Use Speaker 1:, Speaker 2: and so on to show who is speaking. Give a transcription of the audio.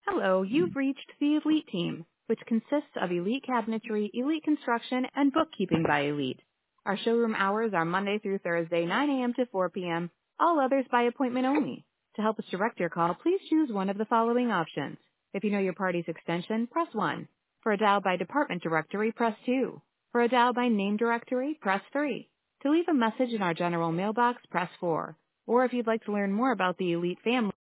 Speaker 1: Hello, you've reached the Elite team, which consists of Elite Cabinetry, Elite Construction, and Bookkeeping by Elite. Our showroom hours are Monday through Thursday, 9 a.m. to 4 p.m., all others by appointment only. To help us direct your call, please choose one of the following options. If you know your party's extension, press 1. For a dial by department directory, press 2. For a dial by name directory, press 3. To leave a message in our general mailbox, press 4. Or if you'd like to learn more about the Elite family,